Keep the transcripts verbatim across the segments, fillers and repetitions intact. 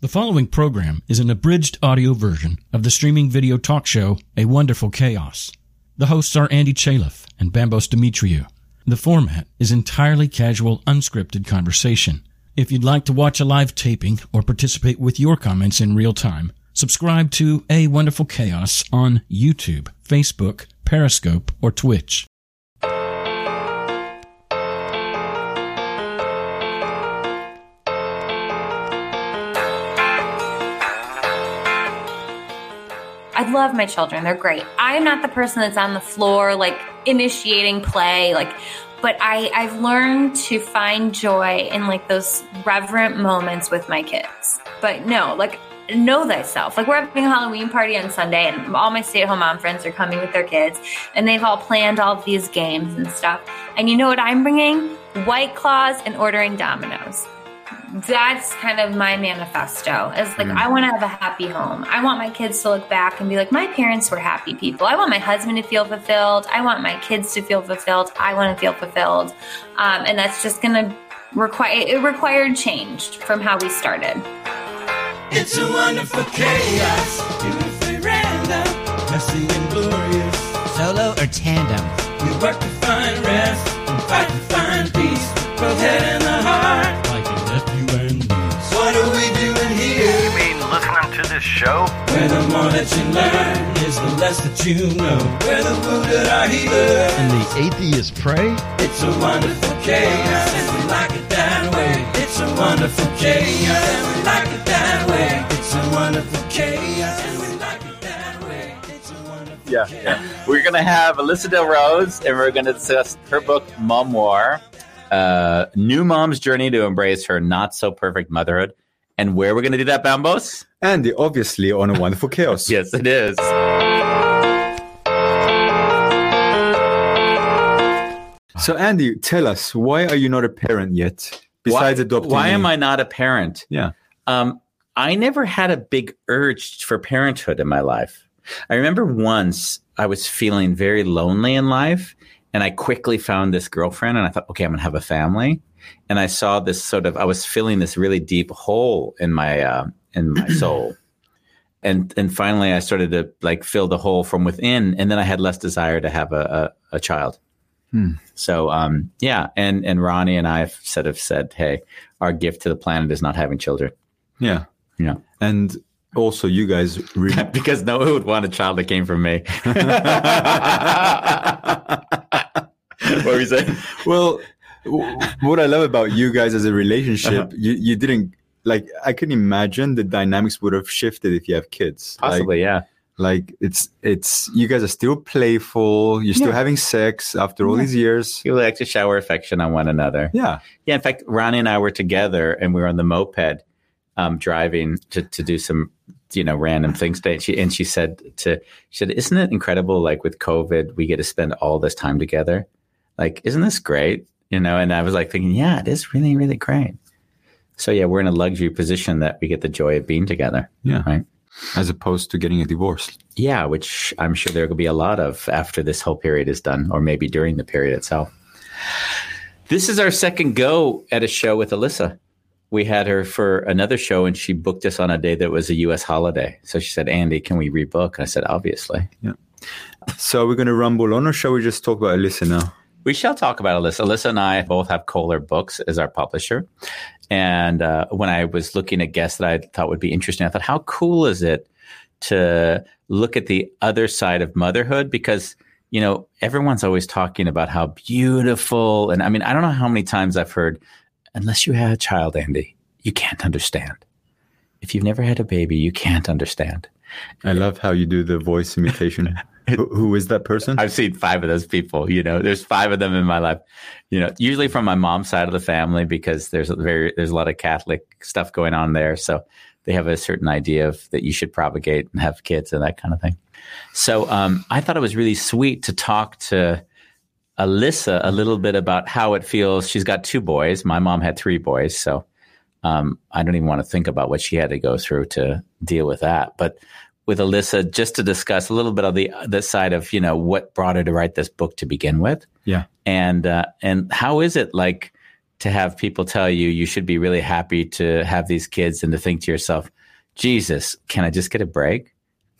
The following program is an abridged audio version of the streaming video talk show A Wonderful Chaos. The hosts are Andy Chaliff and Bambos Demetriou. The format is entirely casual, unscripted conversation. If you'd like to watch a live taping or participate with your comments in real time, subscribe to A Wonderful Chaos on YouTube, Facebook, Periscope, or Twitch. I love my children. They're great. I'm not the person that's on the floor, like, initiating play, like, but I, I've learned to find joy in, like, those reverent moments with my kids. But no, like, know thyself. Like, we're having a Halloween party on Sunday, and all my stay-at-home mom friends are coming with their kids, and they've all planned all of these games and stuff. And you know what I'm bringing? White Claws and ordering Domino's. That's kind of my manifesto. Is like, mm. I want to have a happy home. I want my kids to look back and be like, my parents were happy people. I want my husband to feel fulfilled. I want my kids to feel fulfilled. I want to feel fulfilled. Um, and that's just going to require, it required change from how we started. It's a wonderful chaos. Beautifully random. Messy and glorious. Solo or tandem? We work to find rest and fight to find peace. Both head and the heart. You and me. What are we doing here? You mean listening to this show? Where the more that you learn is the less that you know. Where the wounded are healed and the atheists pray. It's a wonderful chaos and we like it that way. It's a wonderful chaos and we like it that way. It's a wonderful chaos and we like it that way. It's a wonderful yeah, chaos. Yeah. We're going to have Alyssa Del Rose and we're going to discuss her book, Momoir. Uh, new mom's journey to embrace her not-so-perfect motherhood. And where we're going to do that, Bambos? Andy, obviously, on A Wonderful Chaos. Yes, it is. So, Andy, tell us, why are you not a parent yet, besides why, adopting Why me? am I not a parent? Yeah. Um, I never had a big urge for parenthood in my life. I remember once I was feeling very lonely in life. And I quickly found this girlfriend and I thought, okay, I'm going to have a family. And I saw this sort of, I was filling this really deep hole in my, uh, in my soul. And, and finally I started to like fill the hole from within. And then I had less desire to have a, a, a child. Hmm. So, um, yeah. And, and Ronnie and I have sort of said, hey, our gift to the planet is not having children. Yeah. Yeah. And also you guys really because no one would want a child that came from me. What were you saying? Well, w- what I love about you guys as a relationship, uh-huh. you, you didn't, like, I can imagine the dynamics would have shifted if you have kids. Possibly, like, yeah. Like, it's, it's, you guys are still playful. You're still yeah. having sex after all yeah. these years. You like to shower affection on one another. Yeah. Yeah, in fact, Ronnie and I were together and we were on the moped um, driving to, to do some, you know, random things. And she, and she said to, she said, isn't it incredible? Like with COVID, we get to spend all this time together. Like, isn't this great? You know, and I was like thinking, yeah, it is really, really great. So, yeah, we're in a luxury position that we get the joy of being together. Yeah. Right. As opposed to getting a divorce. Yeah, which I'm sure there will be a lot of after this whole period is done, or maybe during the period itself. This is our second go at a show with Alyssa. We had her for another show and she booked us on a day that was a U S holiday. So she said, Andy, can we rebook? I said, obviously. Yeah. So we're going to rumble on, or shall we just talk about Alyssa now? We shall talk about Alyssa. Alyssa and I both have Kohler Books as our publisher. And uh, when I was looking at guests that I thought would be interesting, I thought, how cool is it to look at the other side of motherhood? Because, you know, everyone's always talking about how beautiful. And I mean, I don't know how many times I've heard, unless you had a child, Andy, you can't understand. If you've never had a baby, you can't understand. I love how you do the voice imitation. who, who is that person? I've seen five of those people. You know, there's five of them in my life. You know, usually from my mom's side of the family, because there's a very there's a lot of Catholic stuff going on there. So they have a certain idea of that you should propagate and have kids and that kind of thing. So um, I thought it was really sweet to talk to Alyssa a little bit about how it feels. She's got two boys. My mom had three boys, so um, I don't even want to think about what she had to go through to deal with that. But with Alyssa, just to discuss a little bit of the the side of, you know, what brought her to write this book to begin with. Yeah. And uh, and how is it like to have people tell you you should be really happy to have these kids and to think to yourself, Jesus, can I just get a break?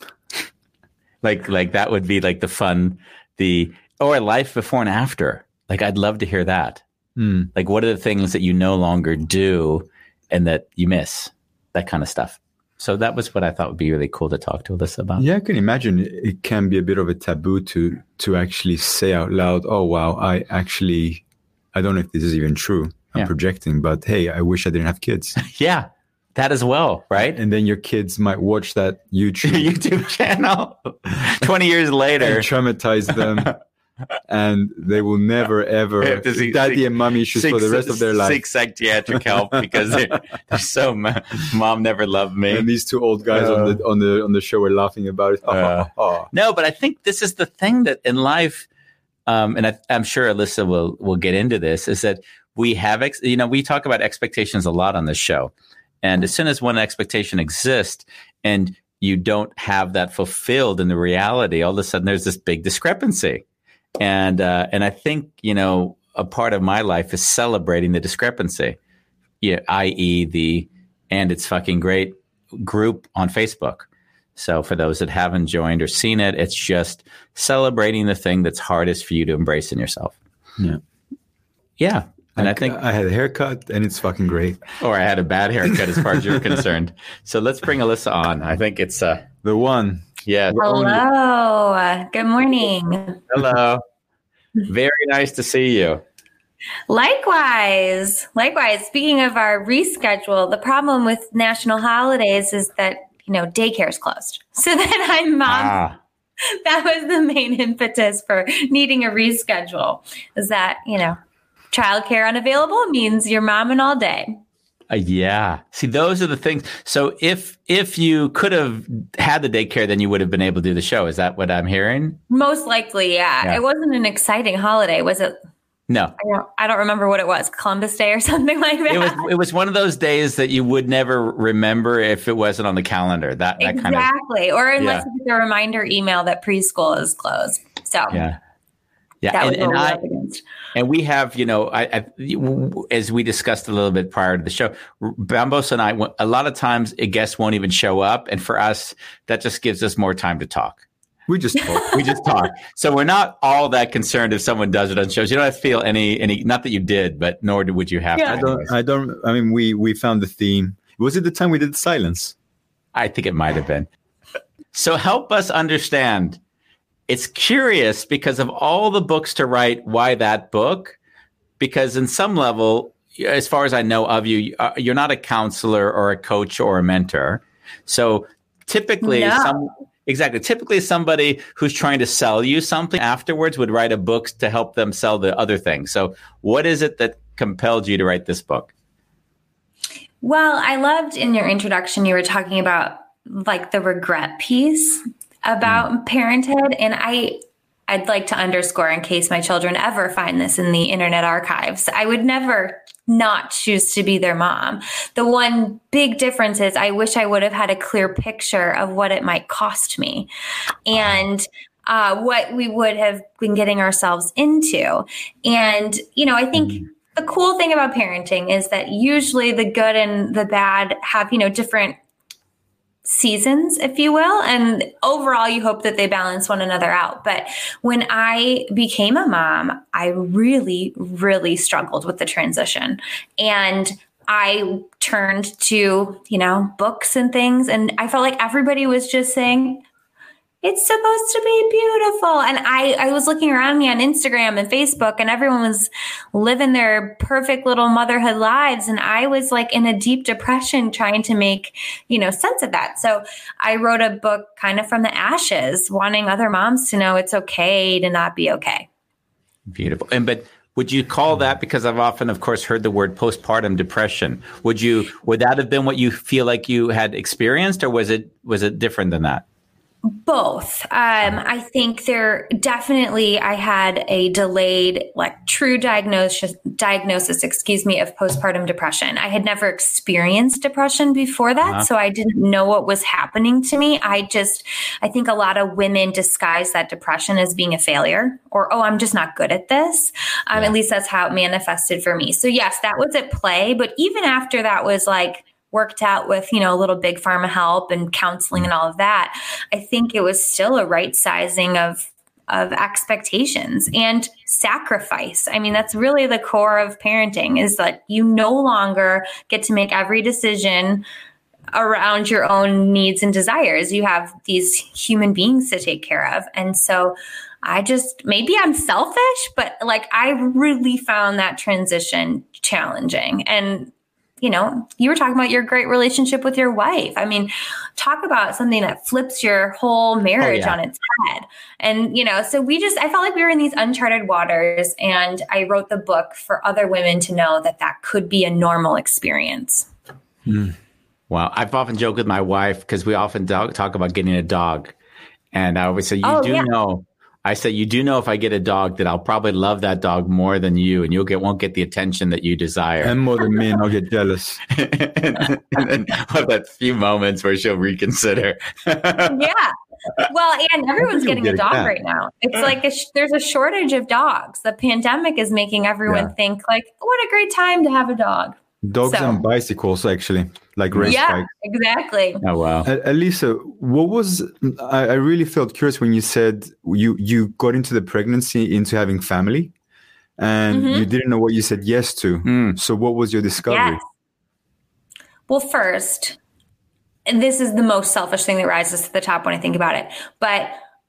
like, like that would be like the fun, the, or life before and after. Like, I'd love to hear that. Mm. Like, what are the things that you no longer do and that you miss? That kind of stuff. So that was what I thought would be really cool to talk to Alyssa about. Yeah, I can imagine it can be a bit of a taboo to to actually say out loud, oh, wow, I actually, I don't know if this is even true. I'm Yeah. projecting, but hey, I wish I didn't have kids. Yeah, that as well, right? And then your kids might watch that YouTube YouTube channel twenty years later. and traumatize them. And they will never, ever Have to see- daddy seek- and mommy issues for the rest of their life. Seek psychiatric help because they're, they're so ma- mom never loved me. And these two old guys on the on the on the show were laughing about it. Uh, No, but I think this is the thing that in life, um, and I, I'm sure Alyssa will will get into this, is that we have, ex- you know, we talk about expectations a lot on this show, and as soon as one expectation exists, and you don't have that fulfilled in the reality, all of a sudden there's this big discrepancy, and uh, and I think, you know, a part of my life is celebrating the discrepancy, yeah, that is the and it's fucking great group on Facebook. So for those that haven't joined or seen it, it's just celebrating the thing that's hardest for you to embrace in yourself. Yeah. Yeah. And I, I think, I had a haircut and it's fucking great. or I had a bad haircut as far as you're concerned. So let's bring Alyssa on. I think it's, uh, The one. yeah. Hello. Good morning. Hello. Very nice to see you. Likewise. Likewise. Speaking of our reschedule, the problem with national holidays is that, you know, daycare is closed. So then I'm mom. Ah, That was the main impetus for needing a reschedule, is that, you know, childcare unavailable means you're momming all day. uh, yeah. See, those are the things. So if, if you could have had the daycare, then you would have been able to do the show. Is that what I'm hearing? Most likely, yeah. Yeah. It wasn't an exciting holiday, was it? No. I don't, I don't remember what it was. Columbus Day or something like that. It was it was one of those days that you would never remember if it wasn't on the calendar. That that kind of exactly. Or unless Yeah. you get a reminder email that preschool is closed. So yeah yeah. that And, was and what we were I up against. and we have, you know, I, I as we discussed a little bit prior to the show, Bambos and I, a lot of times a guest won't even show up, and for us that just gives us more time to talk. We just talk. We just talk. So we're not all that concerned if someone does it on shows. You don't have to feel any any. Not that you did, but nor would you have. Yeah. I to. don't I don't I mean we we found the theme. Was it the time we did silence? I think it might have been. So help us understand. It's curious because of all the books to write, why that book? Because in some level, as far as I know of you, uh, you're not a counselor or a coach or a mentor. So typically, No. some exactly typically somebody who's trying to sell you something afterwards would write a book to help them sell the other thing. So what is it that compelled you to write this book? Well, I loved in your introduction, you were talking about like the regret piece about Mm. parenthood. And I, I'd like to underscore in case my children ever find this in the internet archives, I would never not choose to be their mom. The one big difference is I wish I would have had a clear picture of what it might cost me and uh, what we would have been getting ourselves into. And, you know, I think Mm. the cool thing about parenting is that usually the good and the bad have, you know, different seasons, if you will. And overall, you hope that they balance one another out. But when I became a mom, I really, really struggled with the transition. And I turned to, you know, books and things. And I felt like everybody was just saying, it's supposed to be beautiful. And I, I was looking around me on Instagram and Facebook, and everyone was living their perfect little motherhood lives. And I was like in a deep depression trying to make, you know, sense of that. So I wrote a book kind of from the ashes, wanting other moms to know it's okay to not be okay. Beautiful. And but would you call that, because I've often, of course, heard the word postpartum depression. Would you would that have been what you feel like you had experienced, or was it was it different than that? Both. Um, I think there definitely, I had a delayed, like true diagnosis, diagnosis, excuse me, of postpartum depression. I had never experienced depression before that. Uh-huh. So I didn't know what was happening to me. I just, I think a lot of women disguise that depression as being a failure or, oh, I'm just not good at this. Um, yeah. At least that's how it manifested for me. So yes, that was at play. But even after that was like, worked out with, you know, a little big pharma help and counseling and all of that, I think it was still a right sizing of of expectations and sacrifice. I mean, that's really the core of parenting is that you no longer get to make every decision around your own needs and desires. You have these human beings to take care of. And so I just, maybe I'm selfish, but like I really found that transition challenging. And you know, you were talking about your great relationship with your wife. I mean, talk about something that flips your whole marriage oh, yeah. on its head. And, you know, so we just, I felt like we were in these uncharted waters, and I wrote the book for other women to know that that could be a normal experience. Mm. Wow. I've often joked with my wife because we often do- talk about getting a dog. And I always say, you oh, do yeah. know, I say, you do know if I get a dog that I'll probably love that dog more than you, and you'll get won't get the attention that you desire. And more than me, and I'll get jealous. and, and then have that few moments where she'll reconsider. Yeah. Well, and everyone's getting get a dog a right now. It's like a sh- there's a shortage of dogs. The pandemic is making everyone yeah. think like, what a great time to have a dog. Dogs so. and bicycles, actually, like race yeah, bikes. Exactly. Oh, wow. Uh, Elisa, what was, I, I really felt curious when you said you, you got into the pregnancy, into having family, and mm-hmm. you didn't know what you said yes to. Mm. So what was your discovery? Yes. Well, first, and this is the most selfish thing that rises to the top when I think about it, but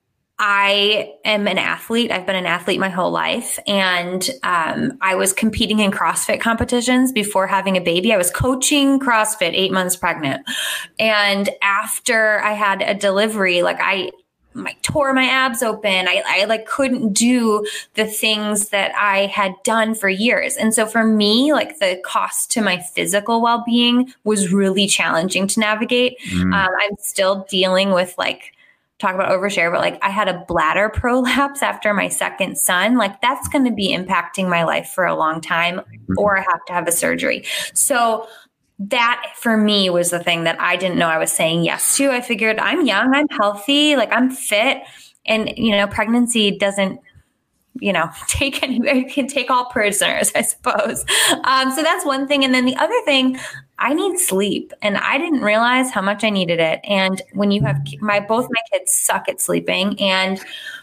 I am an athlete. I've been an athlete my whole life. And um, I was competing in CrossFit competitions before having a baby. I was coaching CrossFit eight months pregnant. And after I had a delivery, like I, I tore my abs open. I, I like couldn't do the things that I had done for years. And so for me, like the cost to my physical well-being was really challenging to navigate. Mm. Um, I'm still dealing with like, talk about overshare, but like I had a bladder prolapse after my second son. Like that's going to be impacting my life for a long time, or I have to have a surgery. So that for me was the thing that I didn't know I was saying yes to. I figured I'm young, I'm healthy, like I'm fit. And, you know, pregnancy doesn't, you know, take any, it can take all prisoners, I suppose. Um, so that's one thing. And then the other thing, I need sleep, and I didn't realize how much I needed it. And when you have my, both my kids suck at sleeping, and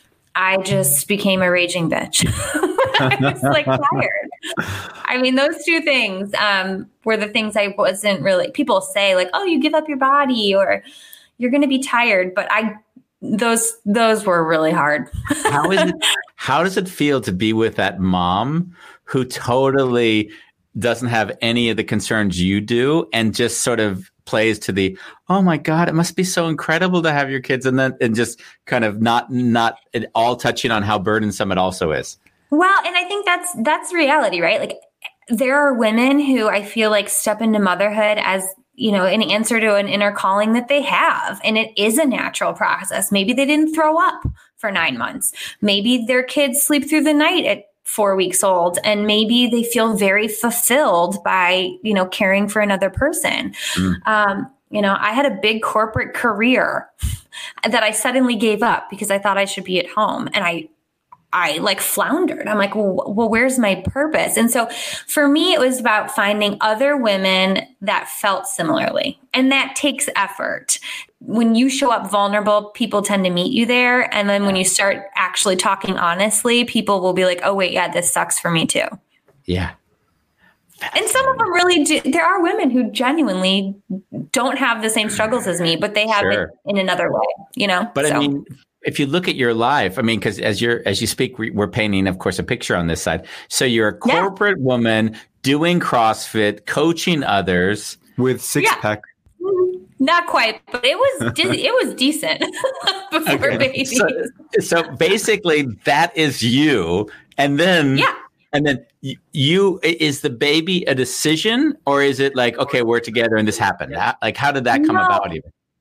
I just became a raging bitch. I was like tired. I mean, those two things um, were the things I wasn't really, people say like, oh, you give up your body or you're going to be tired. But I, those, those were really hard. How is it, how does it feel to be with that mom who totally doesn't have any of the concerns you do and just sort of plays to the, oh my God, it must be so incredible to have your kids, and then and just kind of not not at all touching on how burdensome it also is? Well, and I think that's that's reality, right? Like there are women who I feel like step into motherhood as, you know, an answer to an inner calling that they have. And it is a natural process. Maybe they didn't throw up for nine months. Maybe their kids sleep through the night at four weeks old, and maybe they feel very fulfilled by, you know, caring for another person. Mm. Um, you know, I had a big corporate career that I suddenly gave up because I thought I should be at home, and I, I like floundered. I'm like, well, well, where's my purpose? And so for me, it was about finding other women that felt similarly, and that takes effort. When you show up vulnerable, people tend to meet you there. And then when you start actually talking honestly, people will be like, oh, wait, yeah, this sucks for me too. Yeah. And some of them really do. There are women who genuinely don't have the same struggles as me, but they have sure. it in another way, you know? But so. I mean, if you look at your life, I mean, because as you're as you speak, we're painting, of course, a picture on this side. So you're a corporate yeah. woman doing CrossFit, coaching others with six yeah. pack. Not quite, but it was de- it was decent before okay. baby. So, so basically, that is you, and then yeah. and then you, you is the baby a decision, or is it like, okay, we're together and this happened? How, like, how did that come no. about? Even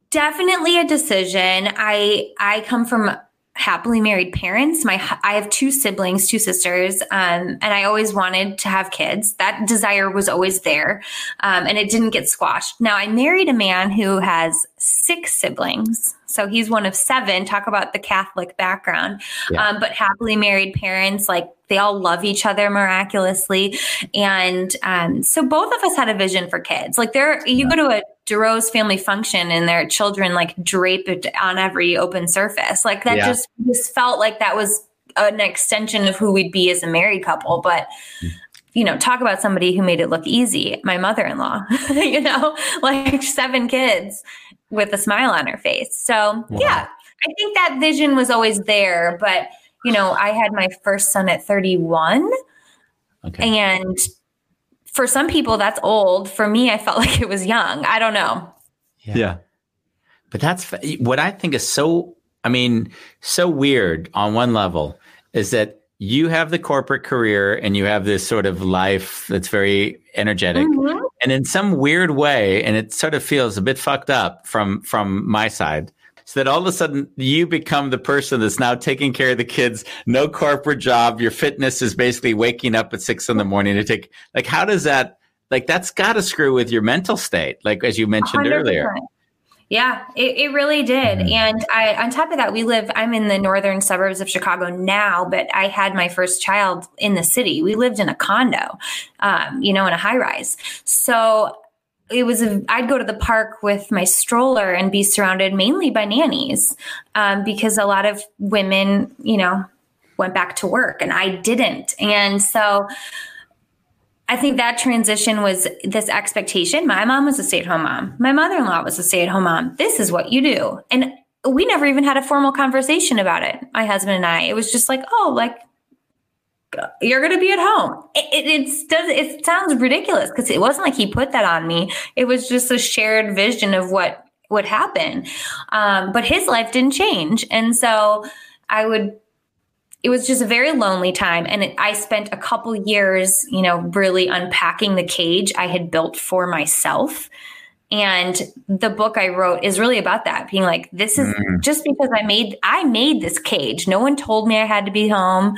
Definitely a decision. I I come from happily married parents. My I have two siblings, two sisters, um, and I always wanted to have kids. That desire was always there, um, and it didn't get squashed. Now I married a man who has six siblings, so he's one of seven. Talk about the Catholic background, yeah. um, but happily married parents, like they all love each other miraculously, and um, so both of us had a vision for kids. Like there, you yeah. go to a DeRose family function and their children like draped on every open surface. Like that yeah. just, just felt like that was an extension of who we'd be as a married couple. But, you know, talk about somebody who made it look easy. My mother-in-law, you know, like seven kids with a smile on her face. So wow. yeah, I think that vision was always there. But, you know, I had my first son at thirty-one okay. and for some people, that's old. For me, I felt like it was young. I don't know. Yeah. yeah. But that's what I think is so, I mean, so weird on one level is that you have the corporate career and you have this sort of life that's very energetic. Mm-hmm. And in some weird way, and it sort of feels a bit fucked up from, from my side, so that all of a sudden you become the person that's now taking care of the kids, no corporate job. Your fitness is basically waking up at six in the morning to take, like, how does that, like, that's got to screw with your mental state, like, as you mentioned one hundred percent earlier. Yeah, it, it really did. Mm-hmm. And I, on top of that, we live, I'm in the northern suburbs of Chicago now, but I had my first child in the city. We lived in a condo, um, you know, in a high rise. So it was, a, I'd go to the park with my stroller and be surrounded mainly by nannies, um, because a lot of women, you know, went back to work and I didn't. And so I think that transition was this expectation. My mom was a stay-at-home mom. My mother-in-law was a stay-at-home mom. This is what you do. And we never even had a formal conversation about it, my husband and I. It was just like, oh, like, you're going to be at home. It, it, it's, does, it sounds ridiculous because it wasn't like he put that on me. It was just a shared vision of what would happen. Um, but his life didn't change. And so I would, it was just a very lonely time. And it, I spent a couple years, you know, really unpacking the cage I had built for myself. And the book I wrote is really about that, being like, this is mm. just because I made, I made this cage. No one told me I had to be home.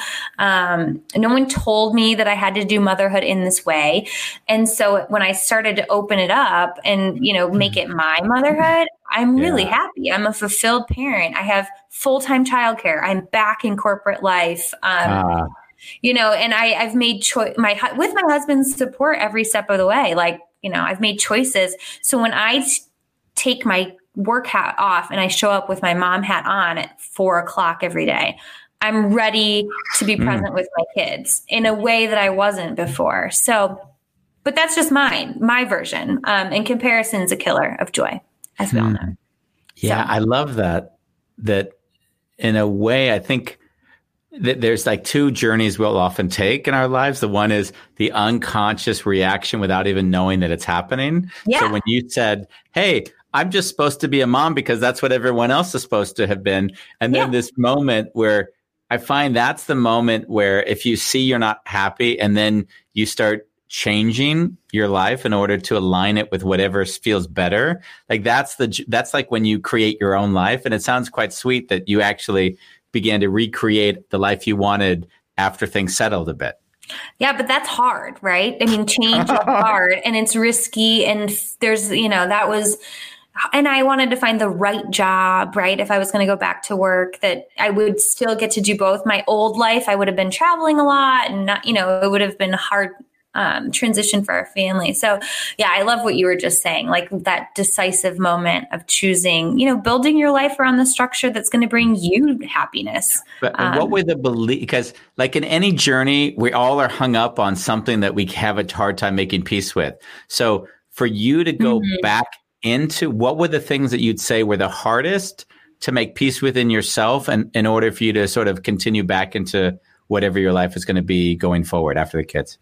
Um, no one told me that I had to do motherhood in this way. And so when I started to open it up and, you know, make it my motherhood, I'm yeah. really happy. I'm a fulfilled parent. I have full-time childcare. I'm back in corporate life. Um, ah. You know, and I, I've made choice my, with my husband's support every step of the way. Like, you know, I've made choices. So when I t- take my work hat off and I show up with my mom hat on at four o'clock every day, I'm ready to be present mm. with my kids in a way that I wasn't before. So, but that's just mine, my version. Um, and comparison's a killer of joy, as we mm. all know. Yeah, so. I love that. That in a way, I think there's like two journeys we'll often take in our lives. The one is the unconscious reaction without even knowing that it's happening. Yeah. So when you said, hey, I'm just supposed to be a mom because that's what everyone else is supposed to have been. And then yeah. this moment where I find that's the moment where if you see you're not happy and then you start changing your life in order to align it with whatever feels better, like that's the, that's like when you create your own life. And it sounds quite sweet that you actually began to recreate the life you wanted after things settled a bit. Yeah, but that's hard, right? I mean, change is hard and it's risky. And there's, you know, that was, and I wanted to find the right job, right? If I was going to go back to work, that I would still get to do both. My old life, I would have been traveling a lot and not, you know, it would have been hard um, transition for our family. So yeah, I love what you were just saying, like that decisive moment of choosing, you know, building your life around the structure that's going to bring you happiness. But um, what were the belief? Because like in any journey, we all are hung up on something that we have a hard time making peace with. So for you to go mm-hmm. back into, what were the things that you'd say were the hardest to make peace within yourself and in order for you to sort of continue back into whatever your life is going to be going forward after the kids?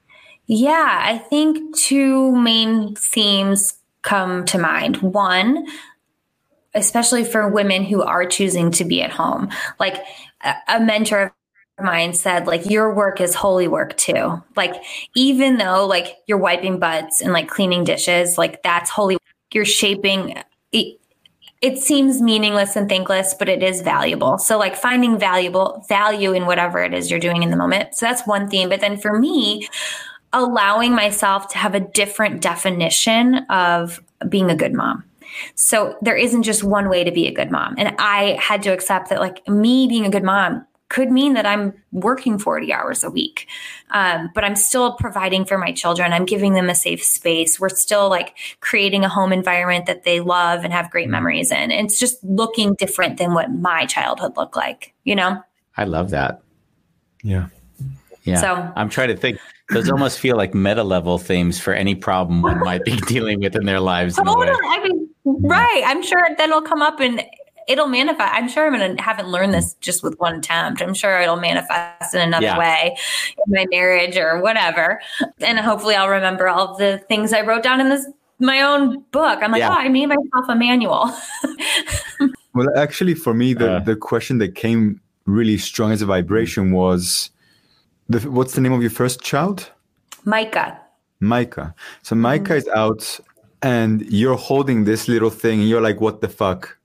Yeah, I think two main themes come to mind. One, especially for women who are choosing to be at home, like a, a mentor of mine said, like, your work is holy work too. Like, even though like you're wiping butts and like cleaning dishes, like that's holy work. You're shaping, it seems meaningless and thankless, but it is valuable. So like finding valuable value in whatever it is you're doing in the moment. So that's one theme. But then for me, allowing myself to have a different definition of being a good mom. So there isn't just one way to be a good mom. And I had to accept that like me being a good mom could mean that I'm working forty hours a week. Um, but I'm still providing for my children. I'm giving them a safe space. We're still like creating a home environment that they love and have great memories in. And it's just looking different than what my childhood looked like, you know? I love that. Yeah. Yeah. So I'm trying to think. Those almost feel like meta level themes for any problem one might be dealing with in their lives. In a way. I mean, right. I'm sure then it'll come up and it'll manifest. I'm sure I'm going to haven't learned this just with one attempt. I'm sure it'll manifest in another Yeah. way in my marriage or whatever. And hopefully I'll remember all of the things I wrote down in this, my own book. I'm like, Yeah. oh, I made myself a manual. Well, actually, for me, the, Uh. the question that came really strong as a vibration was, the, what's the name of your first child? Micah. Micah. So Micah is out and you're holding this little thing and you're like, what the fuck?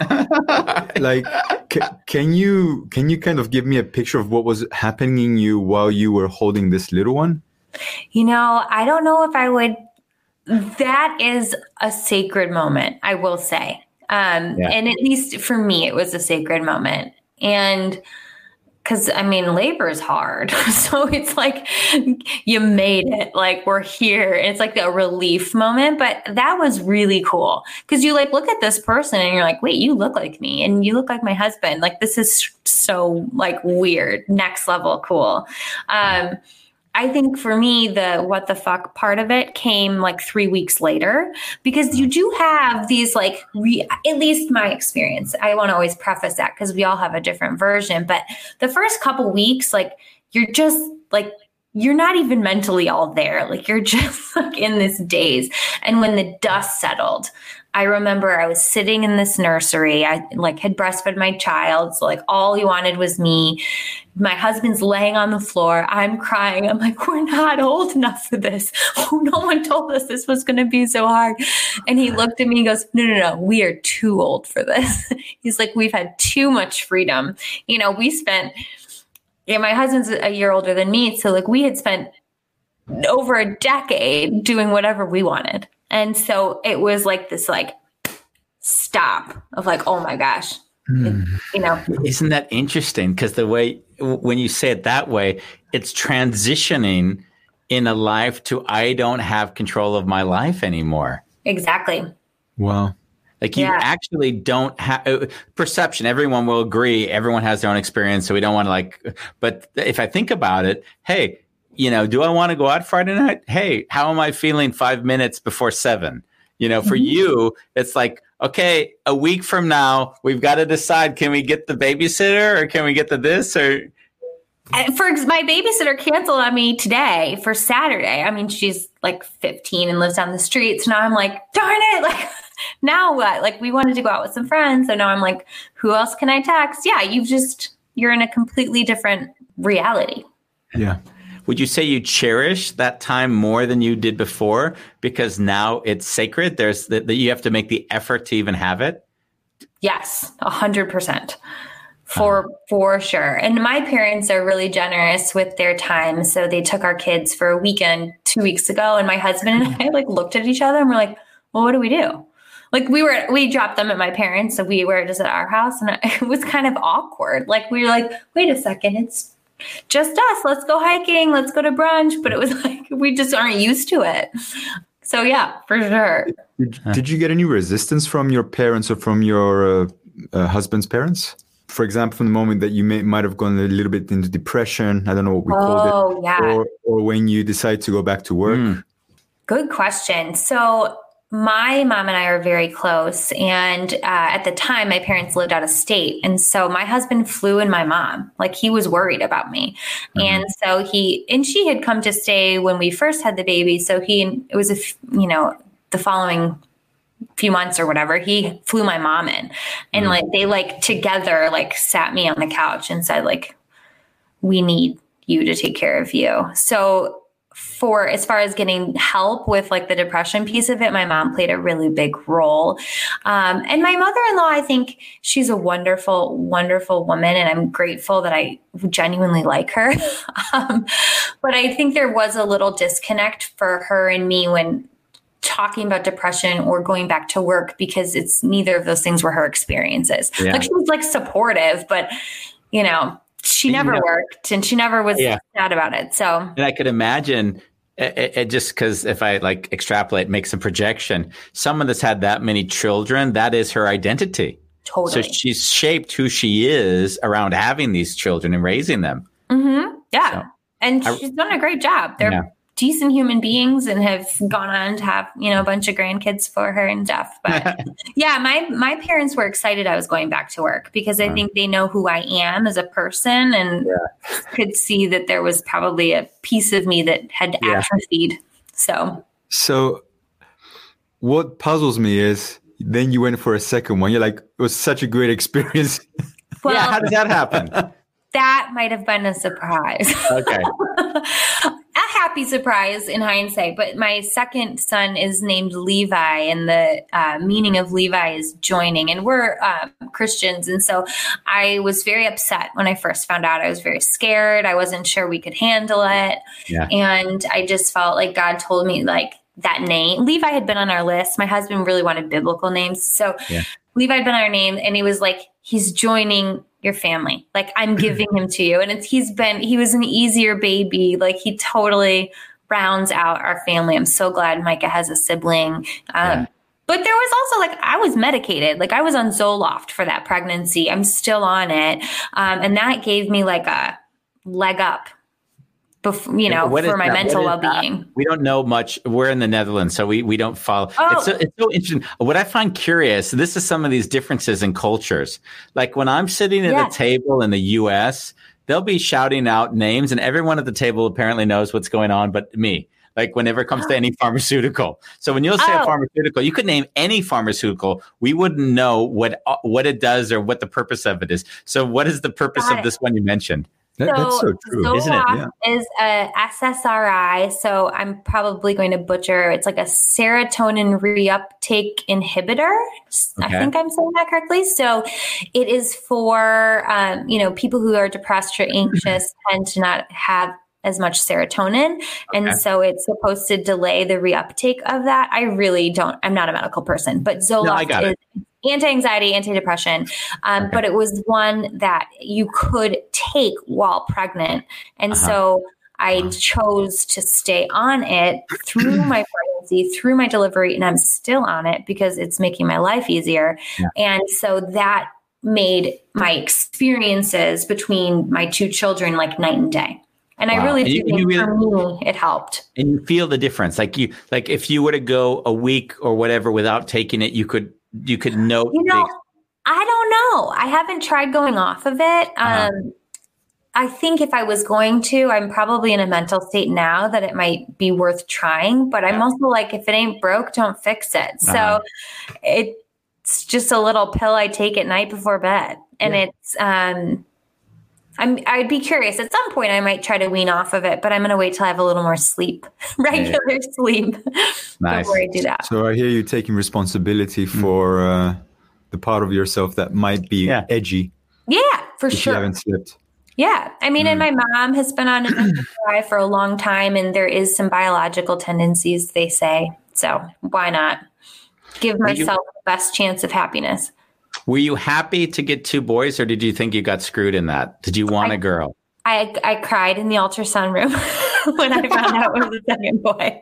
Like, ca- can you can you kind of give me a picture of what was happening in you while you were holding this little one? You know, I don't know if I would. That is a sacred moment, I will say. Um, Yeah. And at least for me, it was a sacred moment. And because, I mean, labor is hard. So it's like you made it, like we're here. It's like a relief moment. But that was really cool because you like look at this person and you're like, wait, you look like me and you look like my husband. Like this is so like weird, next level cool. Um, I think for me, the what the fuck part of it came like three weeks later because you do have these like, re- at least my experience. I want to always preface that because we all have a different version. But the first couple weeks, like you're just like, you're not even mentally all there. Like you're just like in this daze. And when the dust settled, I remember I was sitting in this nursery. I like had breastfed my child. So like all he wanted was me. My husband's laying on the floor. I'm crying. I'm like, we're not old enough for this. No one told us this was going to be so hard. And he looked at me and goes, no, no, no, we are too old for this. He's like, we've had too much freedom. You know, we spent, yeah, my husband's a year older than me. So like we had spent over a decade doing whatever we wanted. And so it was like this like stop of like, oh my gosh, it, you know. Isn't that interesting? Because the way, when you say it that way, it's transitioning in a life to I don't have control of my life anymore. Exactly. Wow. Like you Yeah. actually don't have perception. Everyone will agree. Everyone has their own experience. So we don't want to like, but if I think about it, hey, you know, do I want to go out Friday night? Hey, how am I feeling five minutes before seven? You know, for Mm-hmm. you, it's like, okay, a week from now, we've got to decide, can we get the babysitter or can we get the this or? And for ex- my babysitter canceled on me today for Saturday. I mean, she's like fifteen and lives down the street. So now I'm like, darn it. Like, now what? Like, we wanted to go out with some friends. So now I'm like, who else can I text? Yeah, you've just, you're in a completely different reality. Yeah. Would you say you cherish that time more than you did before because now it's sacred? There's that you have to make the effort to even have it. Yes, a hundred percent. For for sure. And my parents are really generous with their time. So they took our kids for a weekend two weeks ago. And my husband and I like looked at each other and we're like, well, what do we do? Like we were, we dropped them at my parents. So we were just at our house and it was kind of awkward. Like we were like, wait a second, it's just us. Let's go hiking. Let's go to brunch. But it was like, we just aren't used to it. So yeah, for sure. Did, did you get any resistance from your parents or from your uh, uh, husband's parents? For example, from the moment that you may, might have gone a little bit into depression, I don't know what we called it, Oh, yeah. or, or when you decide to go back to work. Mm. Good question. So my mom and I are very close. And uh, at the time, my parents lived out of state. And so my husband flew in my mom. Like he was worried about me. Mm-hmm. And so he, and she had come to stay when we first had the baby. So he, it was, a, you know, the following few months or whatever, he flew my mom in. And mm-hmm. like they like together, like sat me on the couch and said, like, we need you to take care of you. So for as far as getting help with like the depression piece of it, my mom played a really big role. Um, and my mother-in-law, I think she's a wonderful, wonderful woman. And I'm grateful that I genuinely like her. um, but I think there was a little disconnect for her and me when talking about depression or going back to work, because it's neither of those things were her experiences. Yeah. Like she was like supportive, but you know, she never you know, worked and she never was yeah. sad about it. So, and I could imagine it, it just because if I like extrapolate, make some projection, someone that's had that many children, that is her identity. Totally. So she's shaped who she is around having these children and raising them. Mm-hmm. Yeah. So, and she's I, done a great job. They're yeah. decent human beings and have gone on to have, you know, a bunch of grandkids for her and stuff. But yeah, my, my parents were excited I was going back to work because I think they know who I am as a person and yeah. could see that there was probably a piece of me that had yeah. atrophied. So, so what puzzles me is then you went for a second one. You're like, it was such a great experience. Well, yeah, how did that happen? That might have been a surprise. Okay. A happy surprise in hindsight, but my second son is named Levi, and the uh, meaning of Levi is joining, and we're uh, Christians. And so I was very upset when I first found out. I was very scared. I wasn't sure we could handle it. Yeah. And I just felt like God told me like that name. Levi had been on our list. My husband really wanted biblical names. So yeah. Levi had been on our name, and he was like, he's joining your family. Like I'm giving him to you. And it's, he's been, he was an easier baby. Like he totally rounds out our family. I'm so glad Micah has a sibling. Um, yeah. But there was also like, I was medicated. Like I was on Zoloft for that pregnancy. I'm still on it. Um, and that gave me like a leg up. Before, you know, for my that? mental well-being. That? We don't know much. We're in the Netherlands, so we, we don't follow. Oh. It's, so, it's so interesting. What I find curious, this is some of these differences in cultures. Like when I'm sitting at yes. a table in the U S, they'll be shouting out names and everyone at the table apparently knows what's going on but me. Like whenever it comes to any pharmaceutical. So when you'll say oh. a pharmaceutical, you could name any pharmaceutical. We wouldn't know what what it does or what the purpose of it is. So what is the purpose Got of it. this one you mentioned? That, so that's so true, Zoloft isn't it? Yeah. Is a S S R I, so I'm probably going to butcher. It's like a serotonin reuptake inhibitor. Okay. I think I'm saying that correctly. So it is for um, you know people who are depressed or anxious tend to not have as much serotonin, and okay. so it's supposed to delay the reuptake of that. I really don't. I'm not a medical person, but Zoloft no, I got is. It. Anti-anxiety, anti-depression, um, okay. but it was one that you could take while pregnant. And uh-huh. so I chose to stay on it through my pregnancy, through my delivery, and I'm still on it because it's making my life easier. Yeah. And so that made my experiences between my two children like night and day. And wow. I really do you, think you really, for me, it helped. And you feel the difference. Like you, like if you were to go a week or whatever without taking it, you could You could note. You know, the- I don't know. I haven't tried going off of it. Uh-huh. Um, I think if I was going to, I'm probably in a mental state now that it might be worth trying. But yeah. I'm also like, if it ain't broke, don't fix it. Uh-huh. So it's just a little pill I take at night before bed, and yeah. it's. Um, I'm. I'd be curious. At some point, I might try to wean off of it, but I'm going to wait till I have a little more sleep, regular yeah. sleep, nice. before I do that. So I hear you taking responsibility for uh, the part of yourself that might be yeah. edgy. Yeah, for if sure. You haven't slept. Yeah, I mean, mm. and my mom has been on an S S R I for a long time, and there is some biological tendencies, they say. So why not give myself you- the best chance of happiness? Were you happy to get two boys, or did you think you got screwed in that? Did you want I, a girl? I I cried in the ultrasound room when I found out it was a second boy.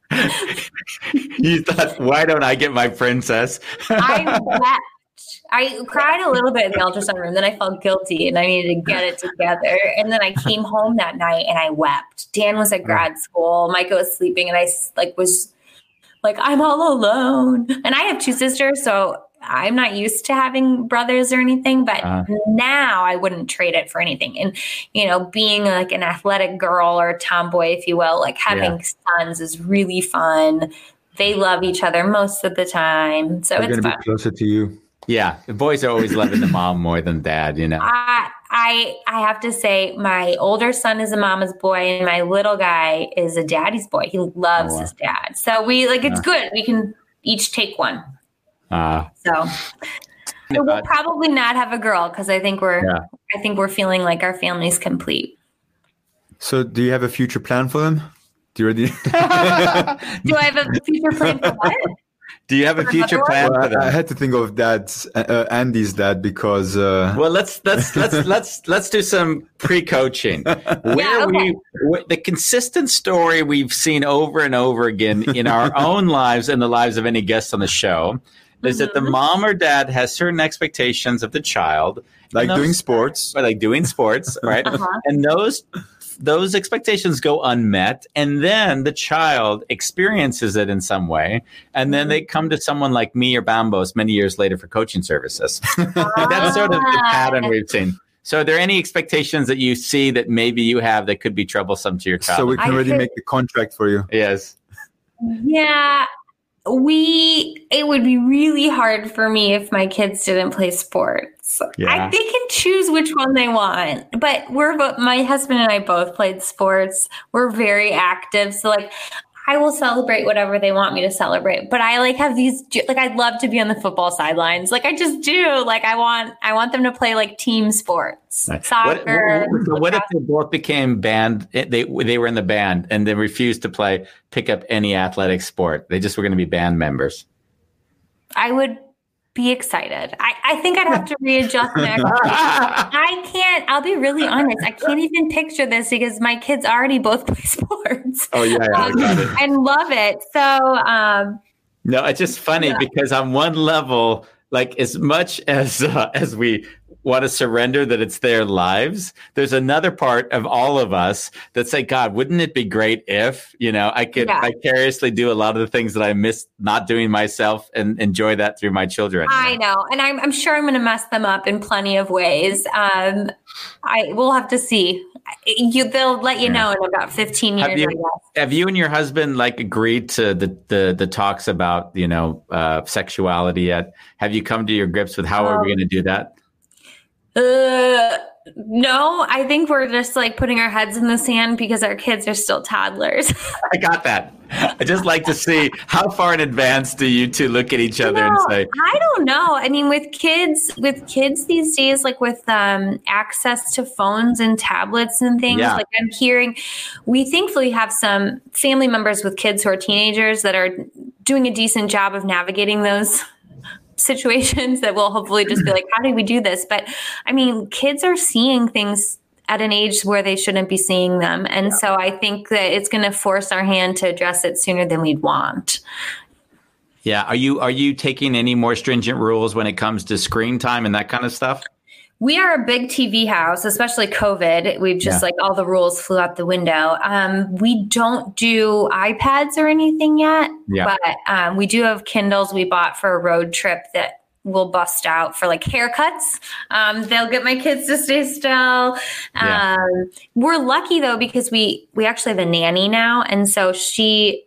You thought, why don't I get my princess? I wept. I cried a little bit in the ultrasound room. Then I felt guilty, and I needed to get it together. And then I came home that night, and I wept. Dan was at grad school. Micah was sleeping, and I like was like, I'm all alone. And I have two sisters, so I'm not used to having brothers or anything, but uh, now I wouldn't trade it for anything. And, you know, being like an athletic girl or a tomboy, if you will, like having yeah. sons is really fun. They love each other most of the time. So They're it's going to fun. be closer to you. Yeah. The boys are always loving the mom more than dad, you know. I, I I have to say my older son is a mama's boy and my little guy is a daddy's boy. He loves Oh, wow. his dad. So we like it's Yeah. good. We can each take one. Uh, So so we'll probably not have a girl because I think we're Yeah. I think we're feeling like our family's complete. So, do you have a future plan for them? Do you already? Do I have a future plan for what? do you have a future plan Well, for I, I them? had to think of dad's, uh, Andy's dad, because uh, Well, let's let's let's let's let's do some pre-coaching. Where Yeah, okay. we wh- the consistent story we've seen over and over again in our own lives and the lives of any guests on the show is that the mom or dad has certain expectations of the child, like and those- doing sports. or like doing sports, right? Uh-huh. And those those expectations go unmet, and then the child experiences it in some way, and then they come to someone like me or Bambos many years later for coaching services. That's sort of the pattern we've seen. So, are there any expectations that you see that maybe you have that could be troublesome to your child? So we can I already could- make the contract for you. yes. Yeah, we it would be really hard for me if my kids didn't play sports. Yeah. I, they can choose which one they want, but we're both, my husband and I both played sports. We're very active, so like I will celebrate whatever they want me to celebrate. But I like have these like I'd love to be on the football sidelines, like I just do. Like I want I want them to play like team sports, What, soccer. what, so what if they both became band? They they were in the band and they refused to play, pick up any athletic sport. They just were going to be band members. I would be excited. I, I think I'd have to readjust my I can't, I'll be really honest. I can't even picture this because my kids already both play sports. Oh yeah, yeah. Um, and love it. So, um, No, it's just funny Yeah. because on one level, like as much as uh, as we want to surrender that it's their lives, there's another part of all of us that say, God, wouldn't it be great if, you know, I could Yeah. vicariously do a lot of the things that I miss not doing myself and enjoy that through my children. you I know? know. And I'm, I'm sure I'm going to mess them up in plenty of ways. Um, I will have to see. You, they'll let you Yeah. know in about fifteen years, Have you, I guess. have you and your husband like agreed to the, the, the talks about, you know, uh, sexuality yet? Have you come to your grips with how are we Um, going to do that? Uh, no, I think we're just like putting our heads in the sand because our kids are still toddlers. I got that. I just like to see how far in advance do you two look at each other and No, say, I don't know. I mean, with kids, with kids these days, like with um, access to phones and tablets and things, Yeah. like I'm hearing, we thankfully have some family members with kids who are teenagers that are doing a decent job of navigating those situations that will hopefully just be like, how do we do this? But I mean, kids are seeing things at an age where they shouldn't be seeing them. And so I think that it's going to force our hand to address it sooner than we'd want. yeah, are you are you taking any more stringent rules when it comes to screen time and that kind of stuff? We are a big T V house, especially COVID. We've just Yeah. like all the rules flew out the window. Um, we don't do iPads or anything yet, Yeah. but um, we do have Kindles we bought for a road trip that will bust out for like haircuts. Um, they'll get my kids to stay still. Yeah. Um, we're lucky though, because we, we actually have a nanny now. And so she